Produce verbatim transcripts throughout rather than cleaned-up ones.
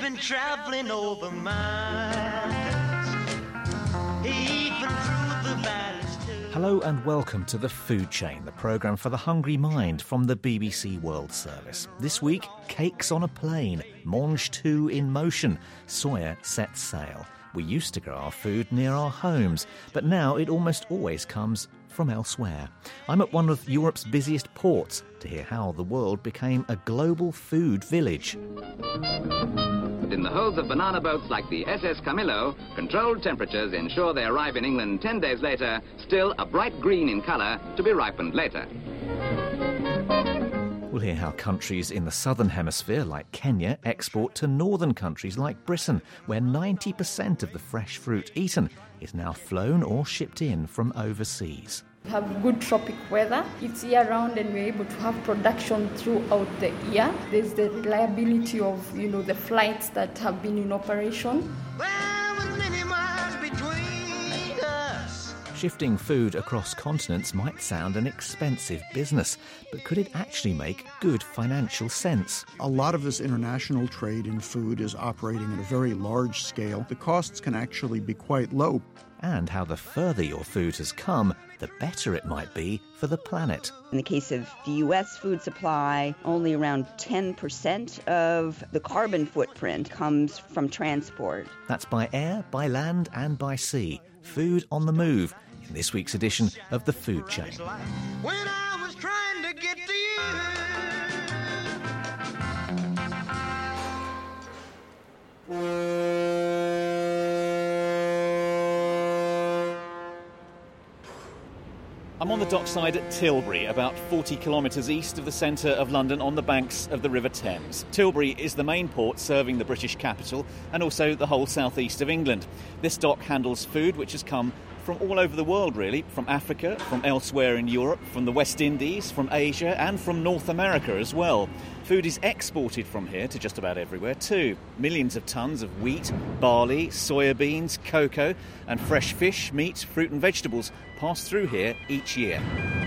been traveling over mountains, even through the valleys too. Hello and welcome to The Food Chain, the programme for the hungry mind from the B B C World Service. This week, cakes on a plane, Mange two in motion, Soya sets sail. We used to grow our food near our homes, but now it almost always comes from elsewhere. I'm at one of Europe's busiest ports to hear how the world became a global food village. In the holds of banana boats like the S S Camillo, controlled temperatures ensure they arrive in England ten days later, still a bright green in colour, to be ripened later. We'll hear how countries in the southern hemisphere, like Kenya, export to northern countries like Britain, where ninety percent of the fresh fruit eaten is now flown or shipped in from overseas. We have good tropic weather. It's year-round and we're able to have production throughout the year. There's the reliability of, you know, the flights that have been in operation. There was many miles between us. Shifting food across continents might sound an expensive business, but could it actually make good financial sense? A lot of this international trade in food is operating at a very large scale. The costs can actually be quite low. And how the further your food has come, the better it might be for the planet. In the case of the U S food supply, only around ten percent of the carbon footprint comes from transport. That's by air, by land and by sea. Food on the move in this week's edition of The Food Chain. When I was trying to get to you. I'm on the dockside at Tilbury, about forty kilometres east of the centre of London on the banks of the River Thames. Tilbury is the main port serving the British capital and also the whole southeast of England. This dock handles food which has come from all over the world, really, from Africa, from elsewhere in Europe, from the West Indies, from Asia and from North America as well. Food is exported from here to just about everywhere too. Millions of tonnes of wheat, barley, soya beans, cocoa and fresh fish, meat, fruit and vegetables pass through here each year.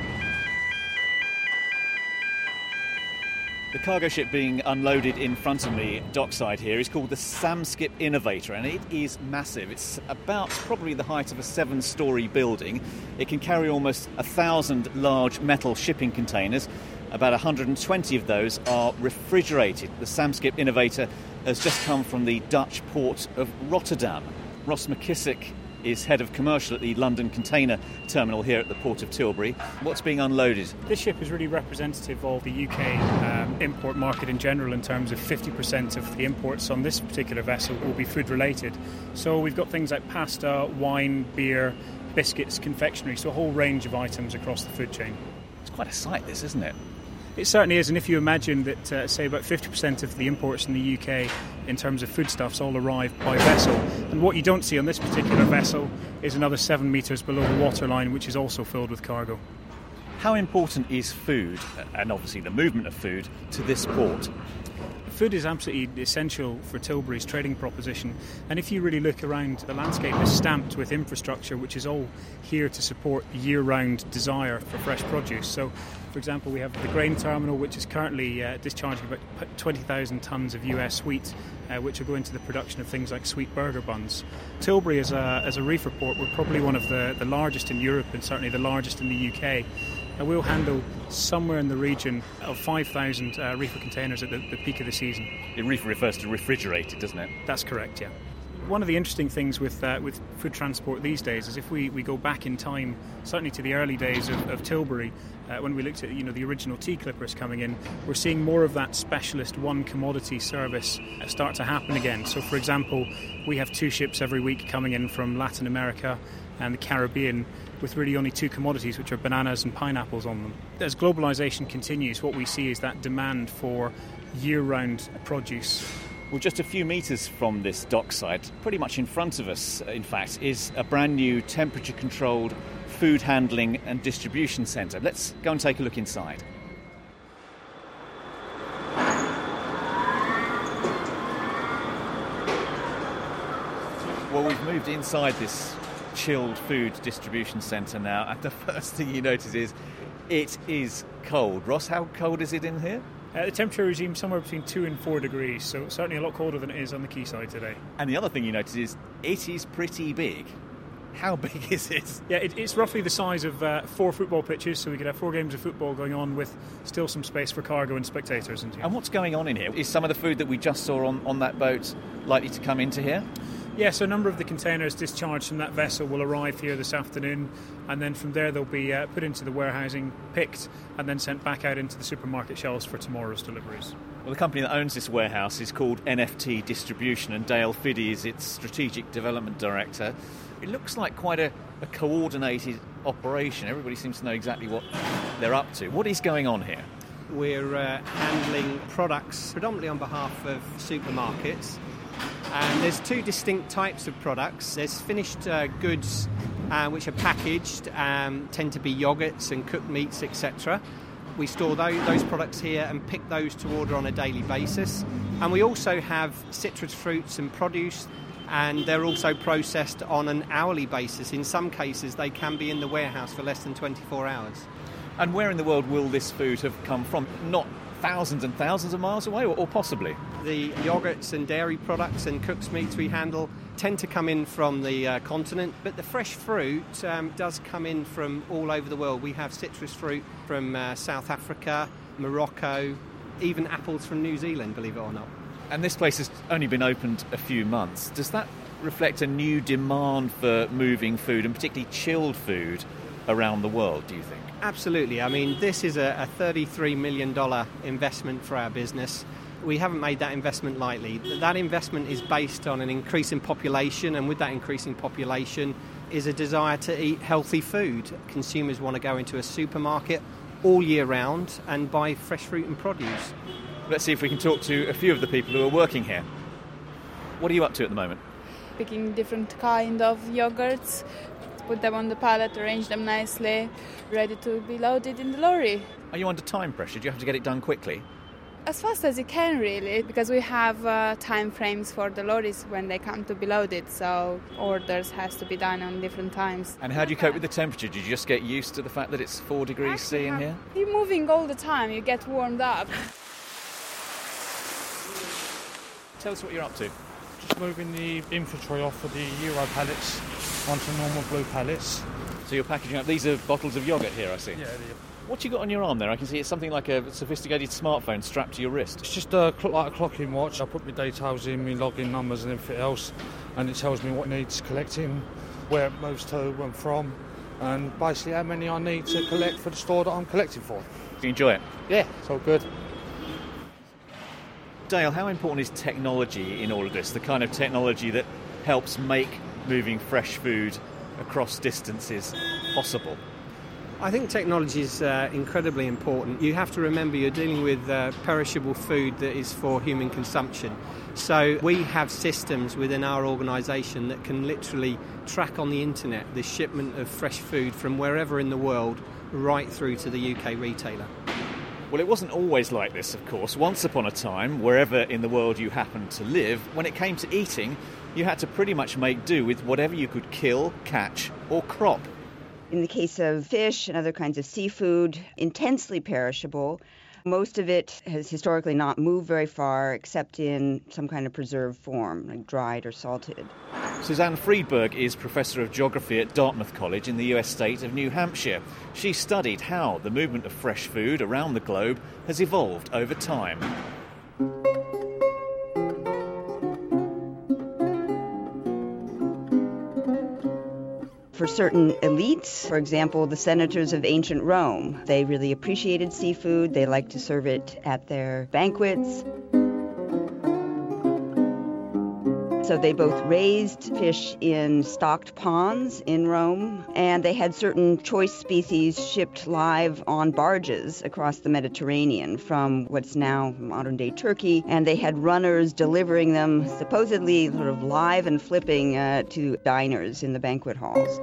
The cargo ship being unloaded in front of me, dockside here, is called the Samskip Innovator, and it is massive. It's about probably the height of a seven-storey building. It can carry almost a thousand large metal shipping containers. About one hundred twenty of those are refrigerated. The Samskip Innovator has just come from the Dutch port of Rotterdam. Ross McKissick is head of commercial at the London Container Terminal here at the port of Tilbury. What's being unloaded? This ship is really representative of the U K um, import market in general, in terms of fifty percent of the imports on this particular vessel will be food related. So we've got things like pasta, wine, beer, biscuits, confectionery, so a whole range of items across the food chain. It's quite a sight, this, isn't it? It certainly is, and if you imagine that, uh, say, about fifty percent of the imports in the U K in terms of foodstuffs all arrive by vessel, and what you don't see on this particular vessel is another seven metres below the waterline, which is also filled with cargo. How important is food, and obviously the movement of food, to this port? Food is absolutely essential for Tilbury's trading proposition, and if you really look around, the landscape is stamped with infrastructure which is all here to support year-round desire for fresh produce. So, for example, we have the grain terminal, which is currently uh, discharging about twenty thousand tonnes of U S wheat, uh, which will go into the production of things like sweet burger buns. Tilbury, as a, as a reefer port, we're probably one of the, the largest in Europe and certainly the largest in the U K. And we'll handle somewhere in the region of five thousand uh, reefer containers at the, the peak of the season. The reefer refers to refrigerated, doesn't it? That's correct, yeah. One of the interesting things with uh, with food transport these days is if we, we go back in time, certainly to the early days of, of Tilbury, uh, when we looked at you know the original tea clippers coming in, we're seeing more of that specialist one commodity service start to happen again. So, for example, we have two ships every week coming in from Latin America and the Caribbean with really only two commodities, which are bananas and pineapples on them. As globalisation continues, what we see is that demand for year-round produce. Well, just a few metres from this dockside, pretty much in front of us, in fact, is a brand new temperature-controlled food handling and distribution centre. Let's go and take a look inside. Well, we've moved inside this chilled food distribution centre now, and the first thing you notice is it is cold. Ross, how cold is it in here? Uh, the temperature regime somewhere between two and four degrees, so certainly a lot colder than it is on the quayside today. And the other thing you notice is it is pretty big. How big is it? Yeah, it, it's roughly the size of uh, four football pitches, so we could have four games of football going on with still some space for cargo and spectators. Into And what's going on in here? Is some of the food that we just saw on, on that boat likely to come into here? Yeah, so a number of the containers discharged from that vessel will arrive here this afternoon, and then from there they'll be uh, put into the warehousing, picked, and then sent back out into the supermarket shelves for tomorrow's deliveries. Well, the company that owns this warehouse is called N F T Distribution, and Dale Fiddy is its Strategic Development Director. It looks like quite a, a coordinated operation. Everybody seems to know exactly what they're up to. What is going on here? We're uh, handling products predominantly on behalf of supermarkets. And there's two distinct types of products. There's finished uh, goods uh, which are packaged, um, tend to be yogurts and cooked meats, et cetera. We store those, those products here and pick those to order on a daily basis. And we also have citrus fruits and produce, and they're also processed on an hourly basis. In some cases, they can be in the warehouse for less than twenty-four hours. And where in the world will this food have come from? Not thousands and thousands of miles away, or, or possibly? The yogurts and dairy products and cooked meats we handle tend to come in from the uh, continent, but the fresh fruit um, does come in from all over the world. We have citrus fruit from uh, South Africa, Morocco, even apples from New Zealand, believe it or not. And this place has only been opened a few months. Does that reflect a new demand for moving food, and particularly chilled food, around the world, do you think? Absolutely. I mean, this is a, a thirty-three million dollars investment for our business. We haven't made that investment lightly. That investment is based on an increase in population, and with that increasing population is a desire to eat healthy food. Consumers want to go into a supermarket all year round and buy fresh fruit and produce. Let's see if we can talk to a few of the people who are working here. What are you up to at the moment? Picking different kind of yogurts, put them on the pallet, arrange them nicely, ready to be loaded in the lorry. Are you under time pressure? Do you have to get it done quickly? As fast as you can, really, because we have uh, time frames for the lorries when they come to be loaded, so orders has to be done on different times. And how do you cope with the temperature? Do you just get used to the fact that it's four degrees C in here? You're moving all the time, you get warmed up. Tell us what you're up to. Just moving the infantry off of the Euro pallets onto normal blue pallets. So you're packaging up. These are bottles of yoghurt here, I see. Yeah, What you got on your arm there? I can see it's something like a sophisticated smartphone strapped to your wrist. it's just a, cl- like a clocking watch. I put my details in, my login numbers and everything else, and it tells me what needs collecting, where it moves to and from, and basically how many I need to collect for the store that I'm collecting for. Do you enjoy it? Yeah, it's all good. Dale, how important is technology in all of this? The kind of technology that helps make moving fresh food across distances possible? I think technology is uh, incredibly important. You have to remember you're dealing with uh, perishable food that is for human consumption. So we have systems within our organisation that can literally track on the internet the shipment of fresh food from wherever in the world right through to the U K retailer. Well, it wasn't always like this, of course. Once upon a time, wherever in the world you happened to live, when it came to eating, you had to pretty much make do with whatever you could kill, catch, or crop. In the case of fish and other kinds of seafood, intensely perishable. Most of it has historically not moved very far except in some kind of preserved form, like dried or salted. Suzanne Friedberg is Professor of Geography at Dartmouth College in the U S state of New Hampshire. She studied how the movement of fresh food around the globe has evolved over time. For certain elites, for example, the senators of ancient Rome, they really appreciated seafood. They liked to serve it at their banquets. So they both raised fish in stocked ponds in Rome, and they had certain choice species shipped live on barges across the Mediterranean from what's now modern-day Turkey, and they had runners delivering them supposedly sort of live and flipping uh, to diners in the banquet halls.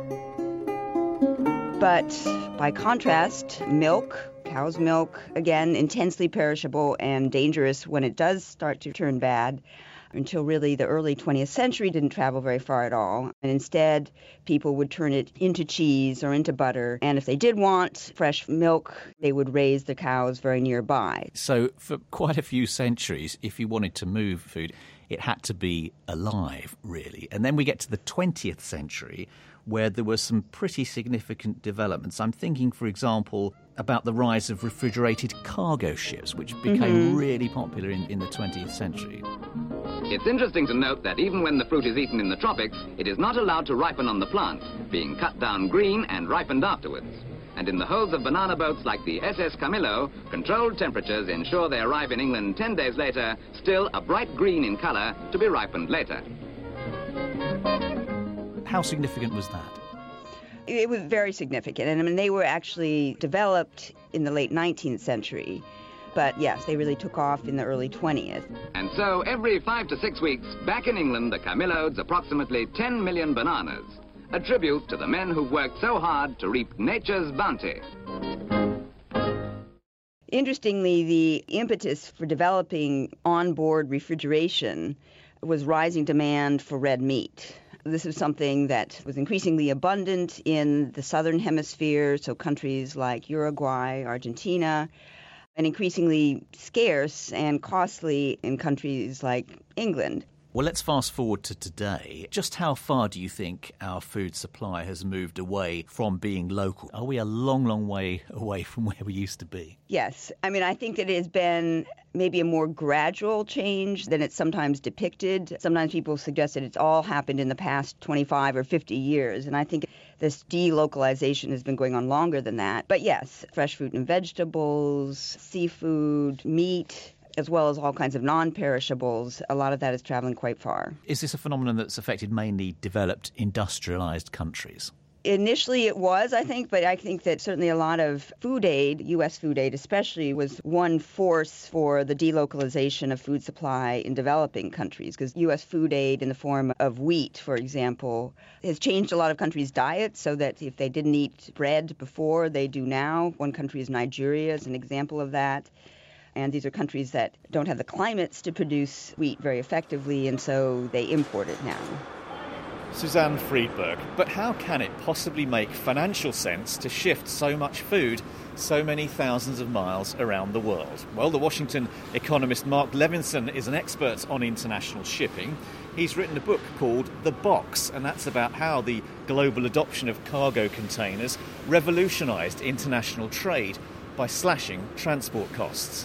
But by contrast, milk, cow's milk, again, intensely perishable and dangerous when it does start to turn bad. until really the early twentieth century, didn't travel very far at all. And instead, people would turn it into cheese or into butter. And if they did want fresh milk, they would raise the cows very nearby. So for quite a few centuries, if you wanted to move food, it had to be alive, really. And then we get to the twentieth century, where there were some pretty significant developments. I'm thinking, for example, about the rise of refrigerated cargo ships, which became Mm-hmm. really popular in, in the twentieth century. It's interesting to note that even when the fruit is eaten in the tropics, it is not allowed to ripen on the plant, being cut down green and ripened afterwards. And in the holds of banana boats like the S S Camillo, controlled temperatures ensure they arrive in England ten days later, still a bright green in colour, to be ripened later. How significant was that? It was very significant. And I mean, they were actually developed in the late nineteenth century. But yes, they really took off in the early twentieth. And so every five to six weeks, back in England, the Camillo loads approximately ten million bananas, a tribute to the men who've worked so hard to reap nature's bounty. Interestingly, the impetus for developing onboard refrigeration was rising demand for red meat. This is something that was increasingly abundant in the southern hemisphere, so countries like Uruguay, Argentina, and increasingly scarce and costly in countries like England. Well, let's fast forward to today. Just how far do you think our food supply has moved away from being local? Are we a long, long way away from where we used to be? Yes. I mean, I think that it has been maybe a more gradual change than it's sometimes depicted. Sometimes people suggest that it's all happened in the past twenty-five or fifty years, and I think this delocalization has been going on longer than that. But yes, fresh fruit and vegetables, seafood, meat, as well as all kinds of non-perishables, a lot of that is traveling quite far. Is this a phenomenon that's affected mainly developed, industrialized countries? Initially it was, I think, but I think that certainly a lot of food aid, U S food aid especially, was one force for the delocalization of food supply in developing countries, because U S food aid in the form of wheat, for example, has changed a lot of countries' diets so that if they didn't eat bread before, they do now. One country is Nigeria as an example of that. And these are countries that don't have the climates to produce wheat very effectively, and so they import it now. Suzanne Friedberg, but how can it possibly make financial sense to shift so much food so many thousands of miles around the world? Well, the Washington economist Mark Levinson is an expert on international shipping. He's written a book called The Box, and that's about how the global adoption of cargo containers revolutionised international trade by slashing transport costs.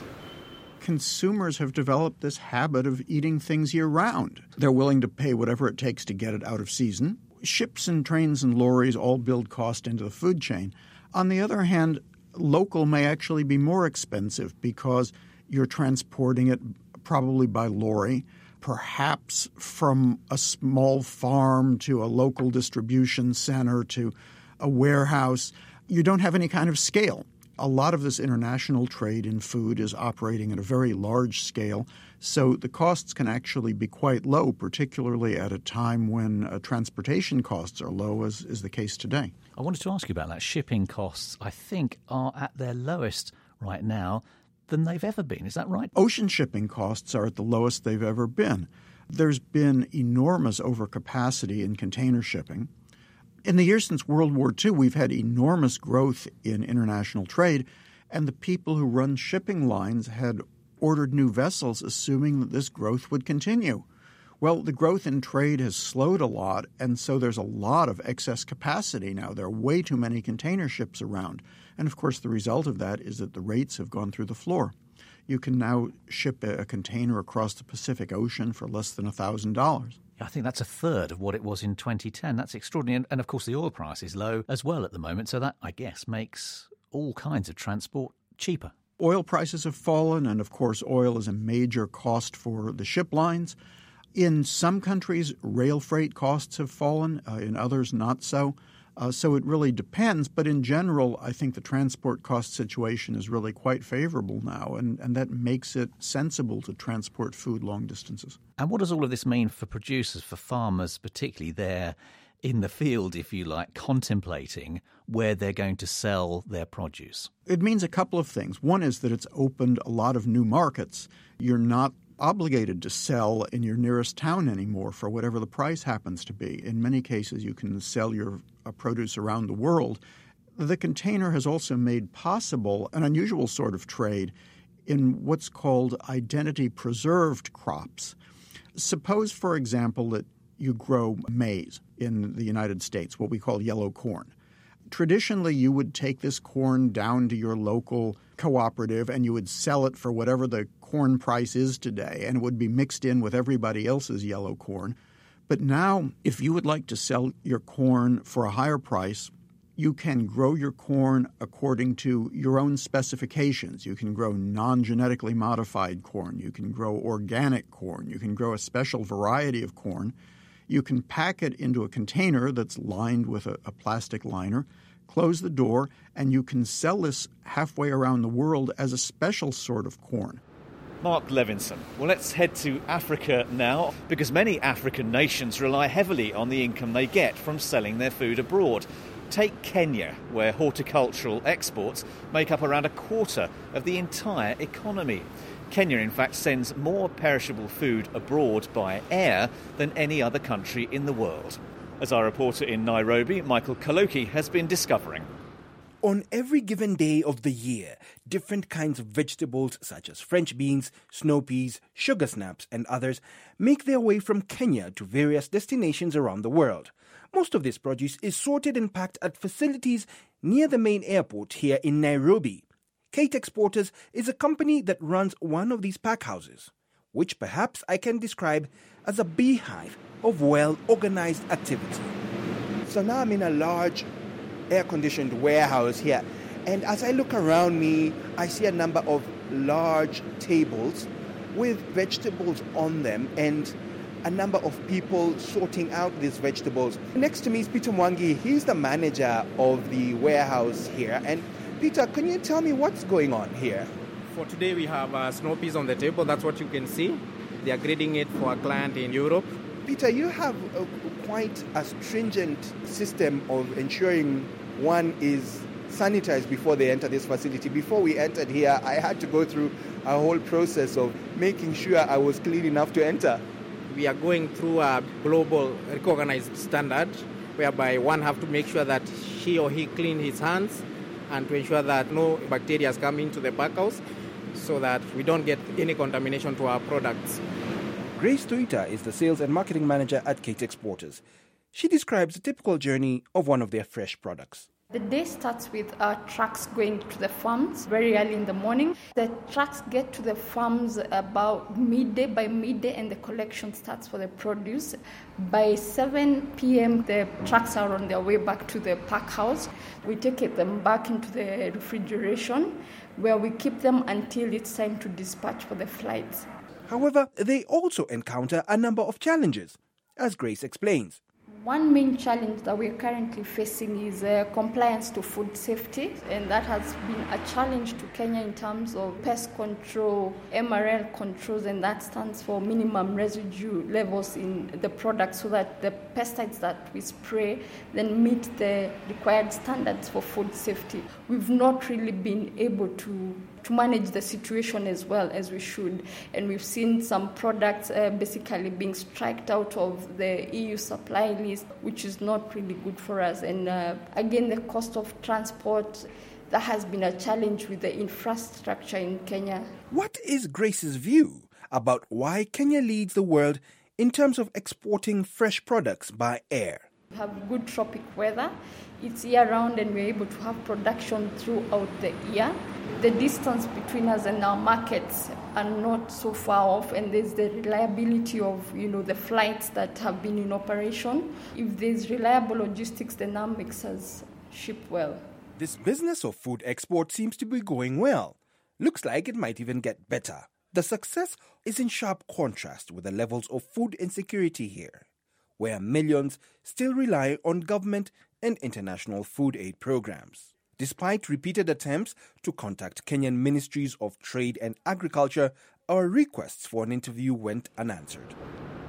Consumers have developed this habit of eating things year-round. They're willing to pay whatever it takes to get it out of season. Ships and trains and lorries all build cost into the food chain. On the other hand, local may actually be more expensive because you're transporting it probably by lorry, perhaps from a small farm to a local distribution center to a warehouse. You don't have any kind of scale. A lot of this international trade in food is operating at a very large scale, so the costs can actually be quite low, particularly at a time when uh, transportation costs are low, as is the case today. I wanted to ask you about that. Shipping costs, I think, are at their lowest right now than they've ever been. Is that right? Ocean shipping costs are at the lowest they've ever been. There's been enormous overcapacity in container shipping. In the years since World War Two, we've had enormous growth in international trade, and the people who run shipping lines had ordered new vessels assuming that this growth would continue. Well, the growth in trade has slowed a lot, and so there's a lot of excess capacity now. There are way too many container ships around. And, of course, the result of that is that the rates have gone through the floor. You can now ship a container across the Pacific Ocean for less than one thousand dollars. I think that's a third of what it was in twenty ten. That's extraordinary. And, and, of course, the oil price is low as well at the moment, so that, I guess, makes all kinds of transport cheaper. Oil prices have fallen, and, of course, oil is a major cost for the ship lines. In some countries, rail freight costs have fallen. Uh, in others, not so. Uh, so it really depends. But in general, I think the transport cost situation is really quite favorable now, and, and that makes it sensible to transport food long distances. And what does all of this mean for producers, for farmers, particularly there in the field, if you like, contemplating where they're going to sell their produce? It means a couple of things. One is that it's opened a lot of new markets. You're not obligated to sell in your nearest town anymore for whatever the price happens to be. In many cases, you can sell your uh, produce around the world. The container has also made possible an unusual sort of trade in what's called identity-preserved crops. Suppose, for example, that you grow maize in the United States, what we call yellow corn. Traditionally, you would take this corn down to your local cooperative and you would sell it for whatever the corn price is today, and it would be mixed in with everybody else's yellow corn. But now, if you would like to sell your corn for a higher price, you can grow your corn according to your own specifications. You can grow non-genetically modified corn. You can grow organic corn. You can grow a special variety of corn. You can pack it into a container that's lined with a, a plastic liner, close the door, and you can sell this halfway around the world as a special sort of corn. Mark Levinson. Well, let's head to Africa now, because many African nations rely heavily on the income they get from selling their food abroad. Take Kenya, where horticultural exports make up around a quarter of the entire economy. Kenya, in fact, sends more perishable food abroad by air than any other country in the world. As our reporter in Nairobi, Michael Kaloki, has been discovering. On every given day of the year, different kinds of vegetables such as French beans, snow peas, sugar snaps and others make their way from Kenya to various destinations around the world. Most of this produce is sorted and packed at facilities near the main airport here in Nairobi. Kate Exporters is a company that runs one of these pack houses, which perhaps I can describe as a beehive of well-organized activity. So now I'm in a large air-conditioned warehouse here, and as I look around me, I see a number of large tables with vegetables on them and a number of people sorting out these vegetables. Next to me is Peter Mwangi. He's the manager of the warehouse here. And Peter, can you tell me what's going on here? For today, we have uh, snow peas on the table. That's what you can see. They are grading it for a client in Europe. Peter, you have a, quite a stringent system of ensuring one is sanitized before they enter this facility. Before we entered here, I had to go through a whole process of making sure I was clean enough to enter. We are going through a global recognized standard whereby one have to make sure that she or he clean his hands and to ensure that no bacteria come into the pack house so that we don't get any contamination to our products. Grace Tuita is the sales and marketing manager at Kate Exporters. She describes the typical journey of one of their fresh products. The day starts with our trucks going to the farms very early in the morning. The trucks get to the farms about midday, by midday, and the collection starts for the produce. By seven p.m., the trucks are on their way back to the pack house. We take them back into the refrigeration, where we keep them until it's time to dispatch for the flights. However, they also encounter a number of challenges, as Grace explains. One main challenge that we're currently facing is uh, compliance to food safety, and that has been a challenge to Kenya in terms of pest control, M R L controls, and that stands for minimum residue levels in the product so that the pesticides that we spray then meet the required standards for food safety. We've not really been able to to manage the situation as well as we should. And we've seen some products uh, basically being striked out of the E U supply list, which is not really good for us. And uh, again, the cost of transport, that has been a challenge with the infrastructure in Kenya. What is Grace's view about why Kenya leads the world in terms of exporting fresh products by air? We have good tropic weather. It's year-round and we're able to have production throughout the year. The distance between us and our markets are not so far off, and there's the reliability of, you know, the flights that have been in operation. If there's reliable logistics, then that makes us ship well. This business of food export seems to be going well. Looks like it might even get better. The success is in sharp contrast with the levels of food insecurity here, where millions still rely on government and international food aid programs. Despite repeated attempts to contact Kenyan Ministries of Trade and Agriculture, our requests for an interview went unanswered.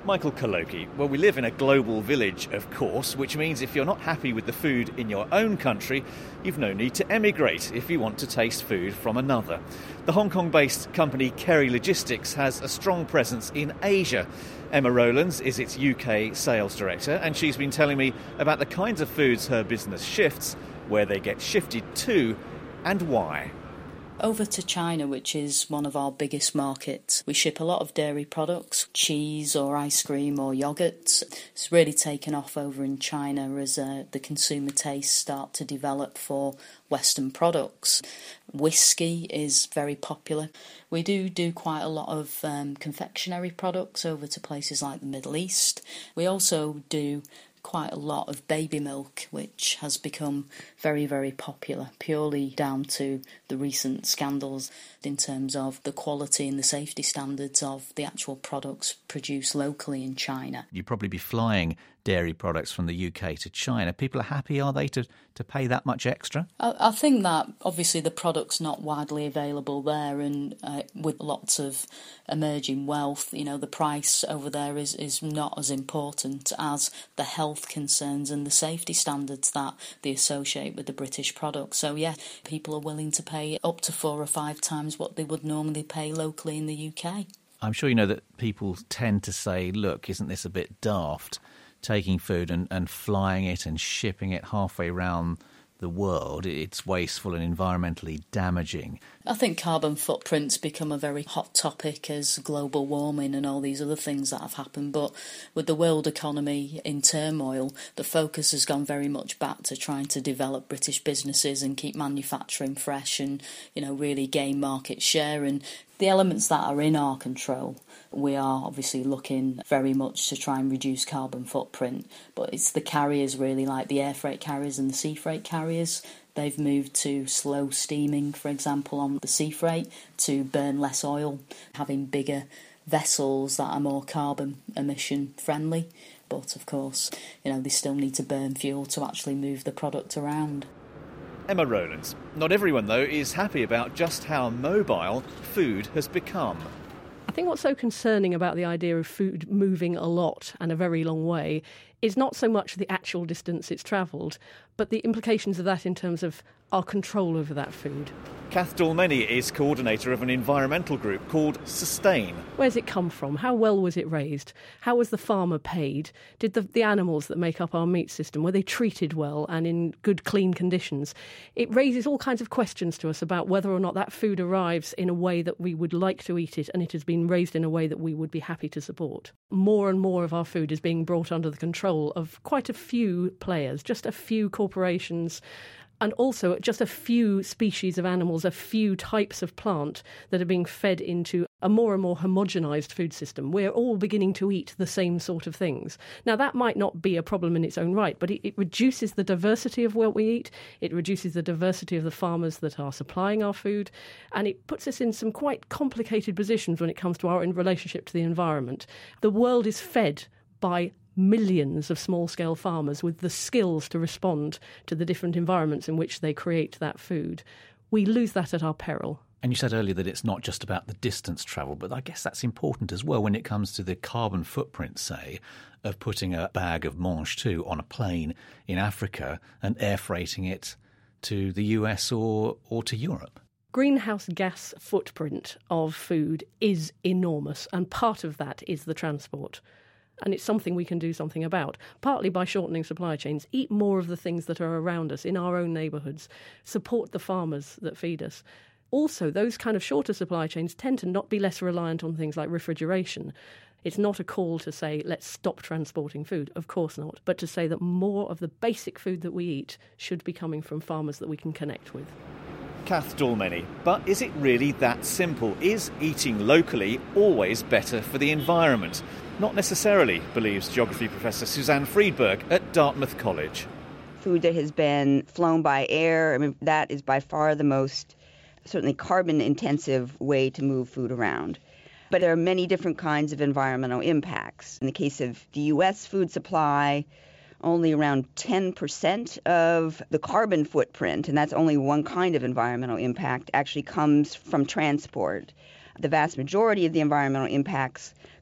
Michael Kaloki. Well, we live in a global village, of course, which means if you're not happy with the food in your own country, you've no need to emigrate if you want to taste food from another. The Hong Kong-based company Kerry Logistics has a strong presence in Asia. Emma Rowlands is its U K sales director, and she's been telling me about the kinds of foods her business shifts, where they get shifted to, and why. Over to China, which is one of our biggest markets. We ship a lot of dairy products, cheese or ice cream or yogurts. It's really taken off over in China as uh, the consumer tastes start to develop for Western products. Whiskey is very popular. We do do quite a lot of um, confectionery products over to places like the Middle East. We also do quite a lot of baby milk, which has become very, very popular, purely down to the recent scandals in terms of the quality and the safety standards of the actual products produced locally in China. You'd probably be flying dairy products from the U K to China. People are happy, are they, to, to pay that much extra? I, I think that obviously the product's not widely available there, and uh, with lots of emerging wealth, you know, the price over there is, is not as important as the health concerns and the safety standards that they associate with the British product. So yeah, people are willing to pay up to four or five times what they would normally pay locally in the U K. I'm sure you know that people tend to say, look, isn't this a bit daft, taking food and, and flying it and shipping it halfway around the world? It's wasteful and environmentally damaging. I think carbon footprint's become a very hot topic as global warming and all these other things that have happened. But with the world economy in turmoil, the focus has gone very much back to trying to develop British businesses and keep manufacturing fresh and, you know, really gain market share. And the elements that are in our control, we are obviously looking very much to try and reduce carbon footprint, but it's the carriers really, like the air freight carriers and the sea freight carriers. They've moved to slow steaming, for example, on the sea freight to burn less oil, having bigger vessels that are more carbon emission friendly. But of course, you know, they still need to burn fuel to actually move the product around. Emma Rowlands. Not everyone, though, is happy about just how mobile food has become. I think what's so concerning about the idea of food moving a lot and a very long way is not so much the actual distance it's travelled, but the implications of that in terms of our control over that food. Kath Dalmeny is coordinator of an environmental group called Sustain. Where's it come from? How well was it raised? How was the farmer paid? Did the, the animals that make up our meat system, were they treated well and in good, clean conditions? It raises all kinds of questions to us about whether or not that food arrives in a way that we would like to eat it and it has been raised in a way that we would be happy to support. More and more of our food is being brought under the control of quite a few players, just a few corporations, and also just a few species of animals, a few types of plant that are being fed into a more and more homogenised food system. We're all beginning to eat the same sort of things. Now, that might not be a problem in its own right, but it, it reduces the diversity of what we eat, it reduces the diversity of the farmers that are supplying our food, and it puts us in some quite complicated positions when it comes to our relationship to the environment. The world is fed by millions of small-scale farmers with the skills to respond to the different environments in which they create that food. We lose that at our peril. And you said earlier that it's not just about the distance travelled, but I guess that's important as well when it comes to the carbon footprint, say, of putting a bag of Mange two on a plane in Africa and air freighting it to the U S or, or to Europe. Greenhouse gas footprint of food is enormous, and part of that is the transport. And it's something we can do something about, partly by shortening supply chains, eat more of the things that are around us in our own neighbourhoods, support the farmers that feed us. Also, those kind of shorter supply chains tend to not be less reliant on things like refrigeration. It's not a call to say, let's stop transporting food, of course not, but to say that more of the basic food that we eat should be coming from farmers that we can connect with. Kath Dalmeny. But is it really that simple? Is eating locally always better for the environment? Not necessarily, believes geography professor Suzanne Friedberg at Dartmouth College. Food that has been flown by air, I mean, that is by far the most, certainly carbon-intensive way to move food around. But there are many different kinds of environmental impacts. In the case of the U S food supply, only around ten percent of the carbon footprint, and that's only one kind of environmental impact, actually comes from transport. The vast majority of the environmental impacts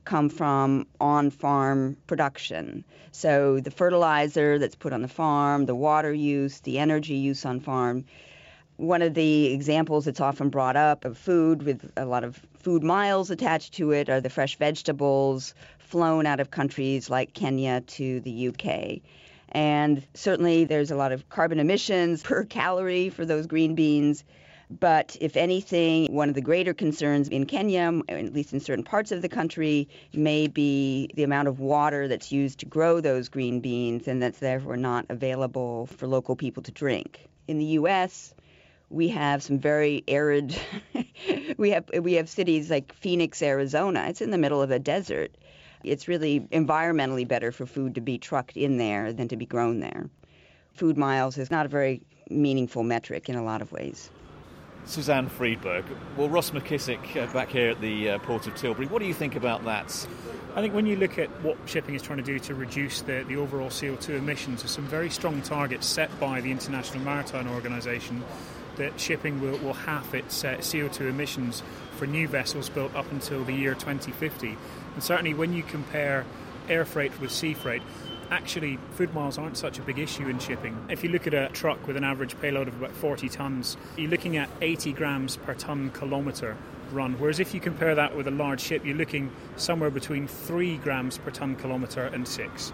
come from on-farm production. So the fertilizer that's put on the farm, the water use, the energy use on farm. One of the examples that's often brought up of food with a lot of food miles attached to it are the fresh vegetables flown out of countries like Kenya to the U K. And certainly there's a lot of carbon emissions per calorie for those green beans. But if anything, one of the greater concerns in Kenya, at least in certain parts of the country, may be the amount of water that's used to grow those green beans and that's therefore not available for local people to drink. In the U S, we have some very arid, we have we have cities like Phoenix, Arizona. It's in the middle of a desert. It's really environmentally better for food to be trucked in there than to be grown there. Food miles is not a very meaningful metric in a lot of ways. Suzanne Friedberg. Well, Ross McKissick uh, back here at the uh, Port of Tilbury. What do you think about that? I think when you look at what shipping is trying to do to reduce the, the overall C O two emissions, there's some very strong targets set by the International Maritime Organization that shipping will, will halve its uh, C O two emissions for new vessels built up until the year twenty fifty. And certainly when you compare air freight with sea freight, actually food miles aren't such a big issue in shipping. If you look at a truck with an average payload of about forty tonnes, you're looking at eighty grams per tonne kilometre run, whereas if you compare that with a large ship, you're looking somewhere between three grams per tonne kilometre and six.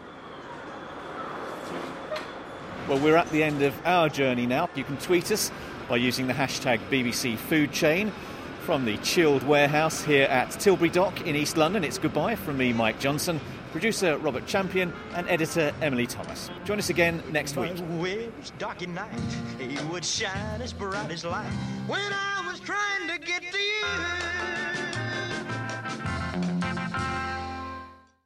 Well, we're at the end of our journey now. You can tweet us by using the hashtag B B C Food Chain. From the chilled warehouse here at Tilbury Dock in East London, it's goodbye from me, Mike Johnson, producer Robert Champion and editor Emily Thomas. Join us again next week. Waves, dark at night, he would shine as bright as light when I was trying to get to you.